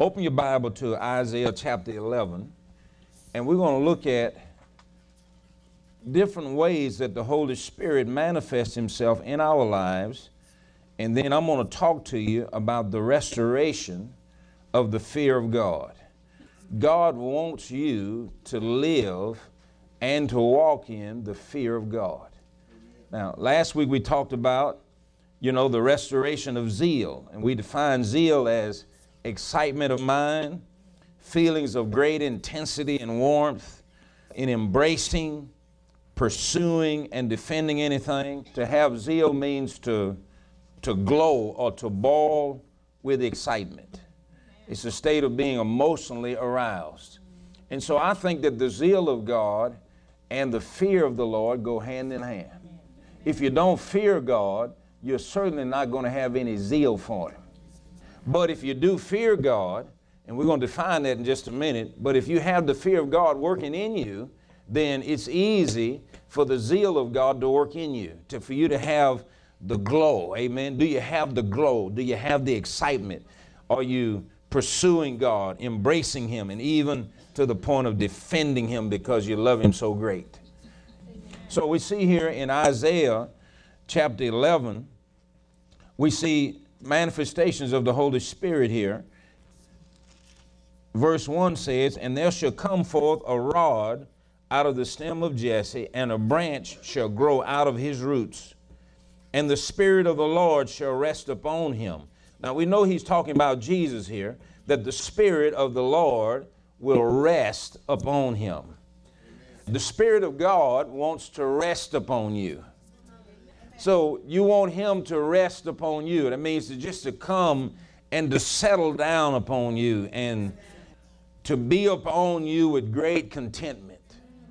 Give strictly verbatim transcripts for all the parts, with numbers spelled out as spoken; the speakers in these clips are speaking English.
Open your Bible to Isaiah chapter eleven, and we're going to look at different ways that the Holy Spirit manifests himself in our lives, and then I'm going to talk to you about the restoration of the fear of God. God wants you to live and to walk in the fear of God. Now, last week we talked about, you know, the restoration of zeal, and we defined zeal as excitement of mind, feelings of great intensity and warmth in embracing, pursuing, and defending anything. To have zeal means to, to glow or to boil with excitement. It's a state of being emotionally aroused. And so I think that the zeal of God and the fear of the Lord go hand in hand. If you don't fear God, you're certainly not going to have any zeal for him. But if you do fear God, and we're going to define that in just a minute, but if you have the fear of God working in you, then it's easy for the zeal of God to work in you, to, for you to have the glow. Amen. Do you have the glow? Do you have the excitement? Are you pursuing God, embracing him, and even to the point of defending him because you love him so great? So we see here in Isaiah chapter eleven, we see manifestations of the Holy Spirit here. Verse one says, "And there shall come forth a rod out of the stem of Jesse, and a branch shall grow out of his roots. And the Spirit of the Lord shall rest upon him." Now we know he's talking about Jesus here, that the Spirit of the Lord will rest upon him. The Spirit of God wants to rest upon you. So you want him to rest upon you. That means to just to come and to settle down upon you and to be upon you with great contentment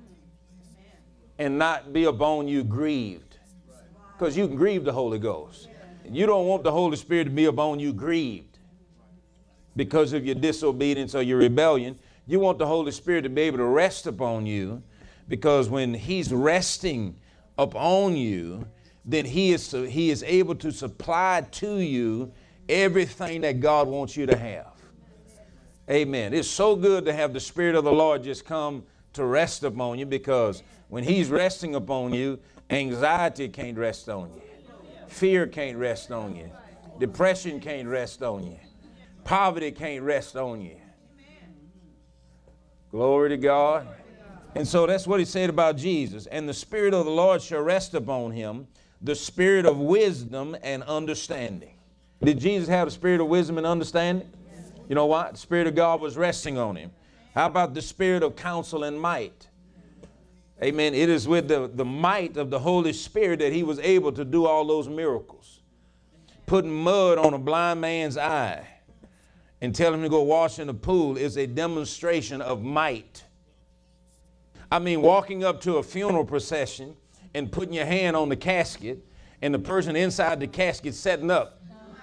and not be upon you grieved. Because you can grieve the Holy Ghost. You don't want the Holy Spirit to be upon you grieved because of your disobedience or your rebellion. You want the Holy Spirit to be able to rest upon you, because when he's resting upon you, then he is, he is able to supply to you everything that God wants you to have. Amen. It's so good to have the Spirit of the Lord just come to rest upon you, because when he's resting upon you, anxiety can't rest on you. Fear can't rest on you. Depression can't rest on you. Poverty can't rest on you. Glory to God. And so that's what he said about Jesus. "And the Spirit of the Lord shall rest upon him, the Spirit of wisdom and understanding." Did Jesus have the Spirit of wisdom and understanding? You know what? The Spirit of God was resting on him. How about the Spirit of counsel and might? Amen. It is with the, the might of the Holy Spirit that he was able to do all those miracles. Putting mud on a blind man's eye and telling him to go wash in the pool is a demonstration of might. I mean, walking up to a funeral procession and putting your hand on the casket and the person inside the casket setting up.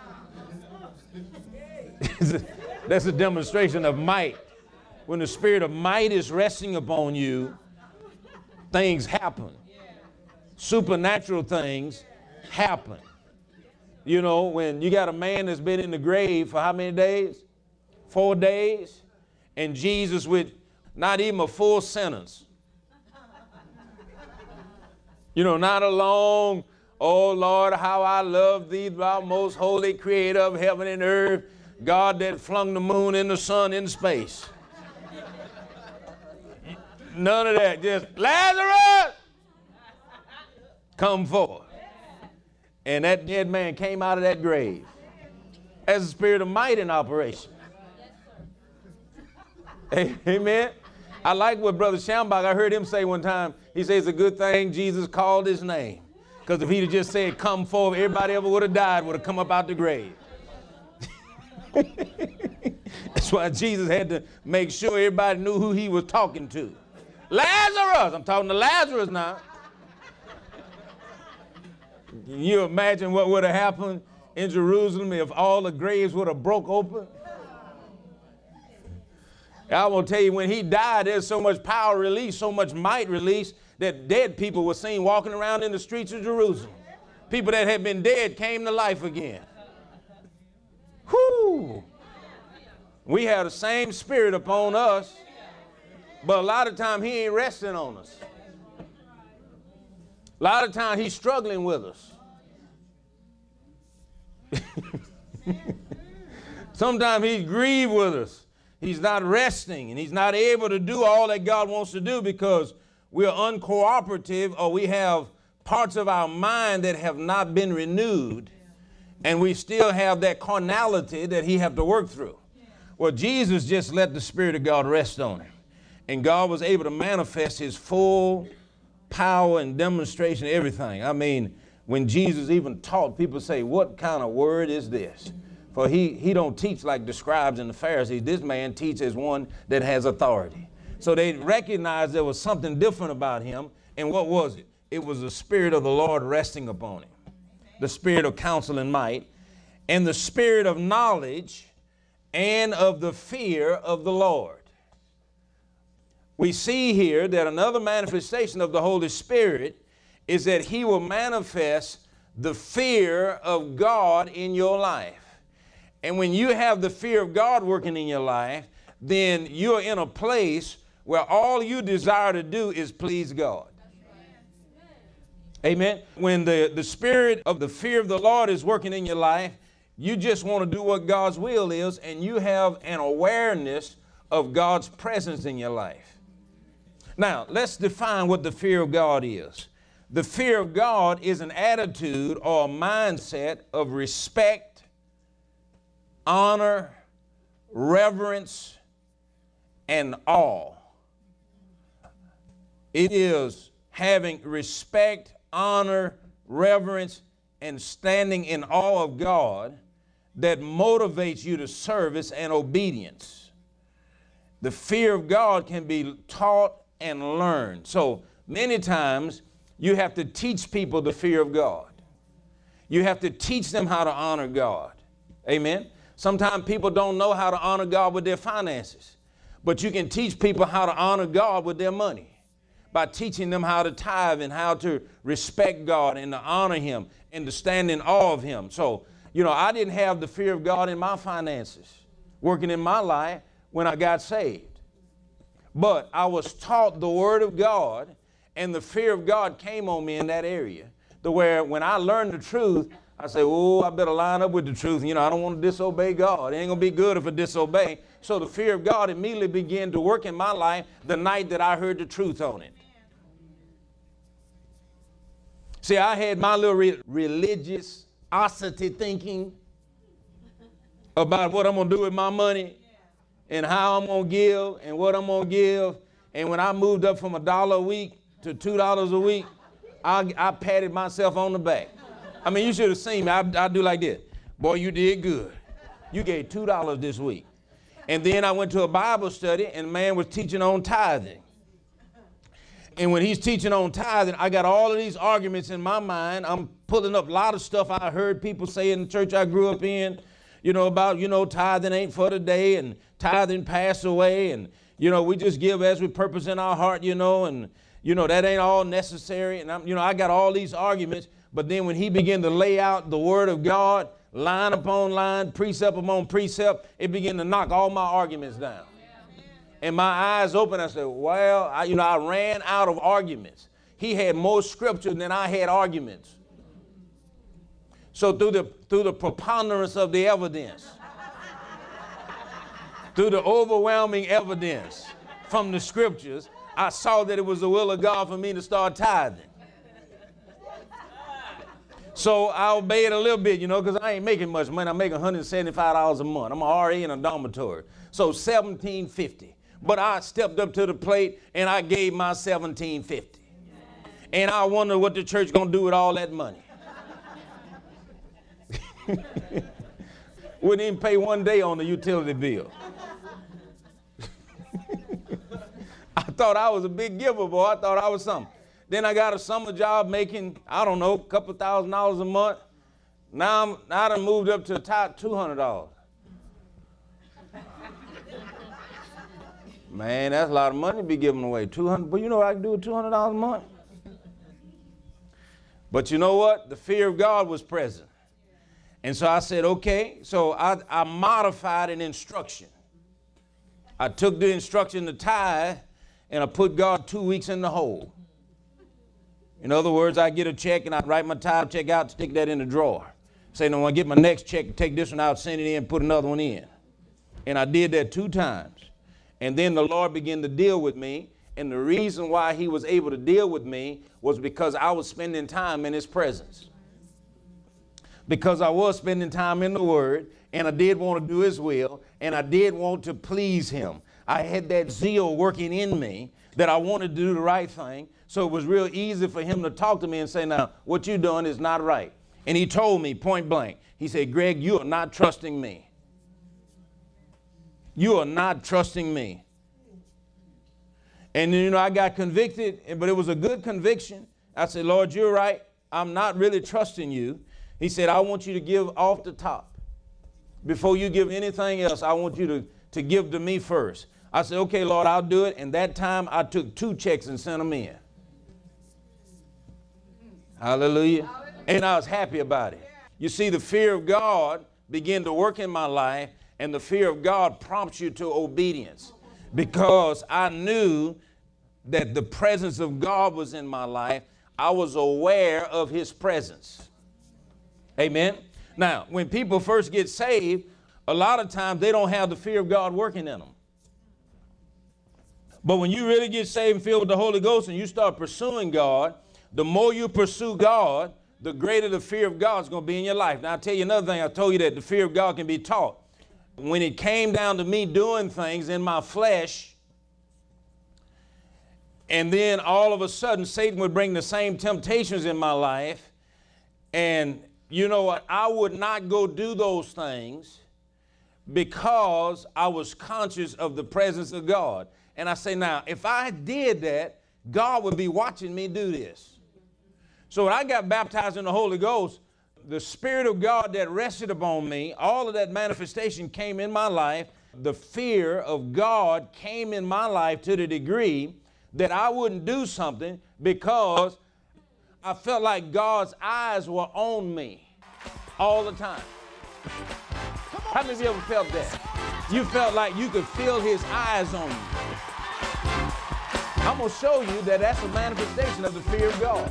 That's a demonstration of might. When the Spirit of might is resting upon you, things happen. Supernatural things happen. You know, when you got a man that's been in the grave for how many days? Four days. And Jesus, with not even a full sentence, you know, not a long, "Oh Lord, how I love thee, thou most holy creator of heaven and earth, God that flung the moon and the sun in space." None of that. Just, "Lazarus, come forth." And that dead man came out of that grave. As a spirit of might in operation. Amen. I like what Brother Schambach, I heard him say one time. He says it's a good thing Jesus called his name. Because if he'd have just said, "Come forth," everybody ever would have died, would have come up out the grave. That's why Jesus had to make sure everybody knew who he was talking to. "Lazarus!" I'm talking to Lazarus now. Can you imagine what would have happened in Jerusalem if all the graves would have broke open? I will tell you, when he died, there's so much power released, so much might released, that dead people were seen walking around in the streets of Jerusalem. People that had been dead came to life again. Whoo! We have the same spirit upon us, but a lot of time he ain't resting on us. A lot of time he's struggling with us. Sometimes he's grieved with us. He's not resting, and he's not able to do all that God wants to do because we're uncooperative, or we have parts of our mind that have not been renewed, and we still have that carnality that he have to work through. Well, Jesus just let the Spirit of God rest on him, and God was able to manifest his full power and demonstration of everything. I mean, when Jesus even taught, people say, what kind of word is this? For he, he don't teach like the scribes and the Pharisees. This man teaches as one that has authority. So they recognized there was something different about him. And what was it? It was the Spirit of the Lord resting upon him. The Spirit of counsel and might, and the Spirit of knowledge and of the fear of the Lord. We see here that another manifestation of the Holy Spirit is that he will manifest the fear of God in your life. And when you have the fear of God working in your life, then you're in a place where all you desire to do is please God. Amen. When the, the spirit of the fear of the Lord is working in your life, you just want to do what God's will is, and you have an awareness of God's presence in your life. Now, let's define what the fear of God is. The fear of God is an attitude or a mindset of respect, honor, reverence, and awe. It is having respect, honor, reverence, and standing in awe of God that motivates you to service and obedience. The fear of God can be taught and learned. So many times you have to teach people the fear of God. You have to teach them how to honor God. Amen. Sometimes people don't know how to honor God with their finances, but you can teach people how to honor God with their money by teaching them how to tithe and how to respect God and to honor him and to stand in awe of him. So, you know, I didn't have the fear of God in my finances working in my life when I got saved. But I was taught the word of God, and the fear of God came on me in that area. To where when I learned the truth, I say, oh, I better line up with the truth. You know, I don't want to disobey God. It ain't going to be good if I disobey. So the fear of God immediately began to work in my life the night that I heard the truth on it. See, I had my little re- religiosity thinking about what I'm going to do with my money and how I'm going to give and what I'm going to give. And when I moved up from a dollar a week to two dollars a week, I, I patted myself on the back. I mean, you should have seen me. I, I do like this. Boy, you did good. You gave two dollars this week. And then I went to a Bible study, and the man was teaching on tithing. And when he's teaching on tithing, I got all of these arguments in my mind. I'm pulling up a lot of stuff I heard people say in the church I grew up in, you know, about, you know, tithing ain't for today, and tithing passed away, and, you know, we just give as we purpose in our heart, you know, and, you know, that ain't all necessary. And, I'm, you know, I got all these arguments. But then when he began to lay out the word of God, line upon line, precept upon precept, it began to knock all my arguments down. And my eyes opened. I said, well, I, you know, I ran out of arguments. He had more scripture than I had arguments. So through the, through the preponderance of the evidence, through the overwhelming evidence from the scriptures, I saw that it was the will of God for me to start tithing. So I obeyed a little bit, you know, because I ain't making much money. I'm making one hundred seventy-five dollars a month. I'm an R A in a dormitory. So seventeen fifty. But I stepped up to the plate and I gave my seventeen fifty. And I wonder what the church gonna do with all that money. Wouldn't even pay one day on the utility bill. I thought I was a big giver, boy. I thought I was something. Then I got a summer job making, I don't know, a couple thousand dollars a month. Now I'm, now I done moved up to a top two hundred dollars. Man, that's a lot of money to be giving away. two hundred, but you know what I can do with two hundred dollars a month? But you know what? The fear of God was present. And so I said, okay. So I, I modified an instruction. I took the instruction to tithe, and I put God two weeks in the hole. In other words, I get a check, and I write my tithe check out, stick that in the drawer. Say, no, when I get my next check, take this one out, send it in, put another one in. And I did that two times. And then the Lord began to deal with me. And the reason why he was able to deal with me was because I was spending time in his presence. Because I was spending time in the Word, and I did want to do his will, and I did want to please him. I had that zeal working in me that I wanted to do the right thing. So it was real easy for him to talk to me and say, now, what you're doing is not right. And he told me point blank, he said, Greg, you are not trusting me. You are not trusting me. And, you know, I got convicted, but it was a good conviction. I said, Lord, you're right. I'm not really trusting you. He said, I want you to give off the top. Before you give anything else, I want you to, to give to me first. I said, okay, Lord, I'll do it. And that time I took two checks and sent them in. Hallelujah. Hallelujah. And I was happy about it. You see, the fear of God began to work in my life, and the fear of God prompts you to obedience, because I knew that the presence of God was in my life. I was aware of his presence. Amen. Now, when people first get saved, a lot of times they don't have the fear of God working in them. But when you really get saved and filled with the Holy Ghost and you start pursuing God, the more you pursue God, the greater the fear of God is going to be in your life. Now, I'll tell you another thing. I told you that the fear of God can be taught. When it came down to me doing things in my flesh, and then all of a sudden Satan would bring the same temptations in my life, and you know what? I would not go do those things because I was conscious of the presence of God. And I say, now, if I did that, God would be watching me do this. So when I got baptized in the Holy Ghost, the Spirit of God that rested upon me, all of that manifestation came in my life. The fear of God came in my life to the degree that I wouldn't do something because I felt like God's eyes were on me all the time. How many of you ever felt that? You felt like you could feel his eyes on you. I'm going to show you that that's a manifestation of the fear of God.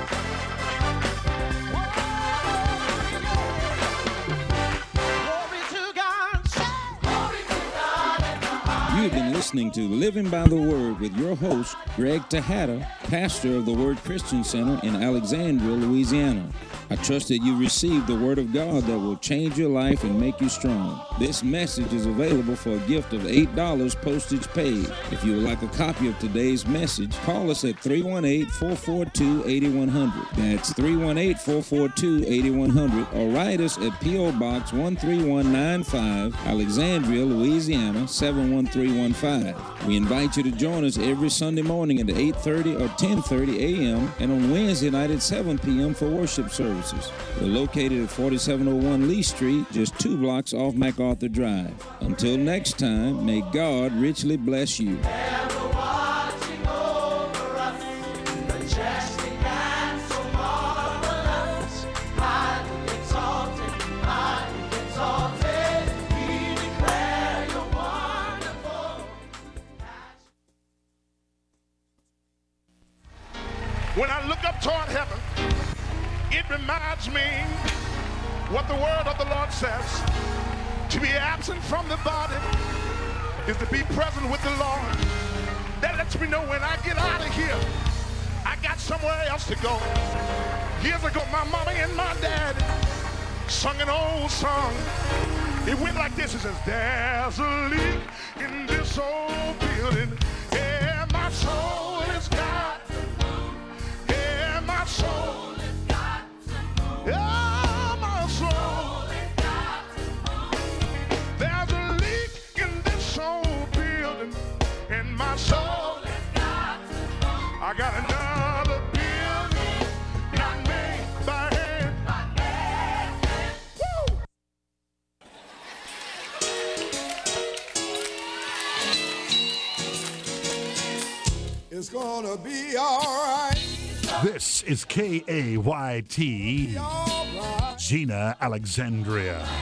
You've been listening to Living by the Word with your host, Greg Tejada, pastor of the Word Christian Center in Alexandria, Louisiana. I trust that you received the Word of God that will change your life and make you strong. This message is available for a gift of eight dollars postage paid. If you would like a copy of today's message, call us at three one eight, four four two, eight one zero zero. That's three one eight, four four two, eight one zero zero, or write us at P O Box one three one nine five, Alexandria, Louisiana, seven one three one five. We invite you to join us every Sunday morning at eight thirty or ten thirty a m and on Wednesday night at seven p m for worship services. We're located at forty-seven oh one Lee Street, just two blocks off MacArthur Drive. Until next time, may God richly bless you. When I look up toward heaven, it reminds me what the word of the Lord says. To be absent from the body is to be present with the Lord. That lets me know when I get out of here, I got somewhere else to go. Years ago, my mama and my dad sung an old song. It went like this. It says, there's a leak in this old building. Yeah, my soul is God. Yeah, my soul. Yeah, my soul. There's a leak in this old building, and my soul. I got another building, not made by hand. Woo! It's gonna be all right. This is K A Y T, Be all right. Gina, Alexandria.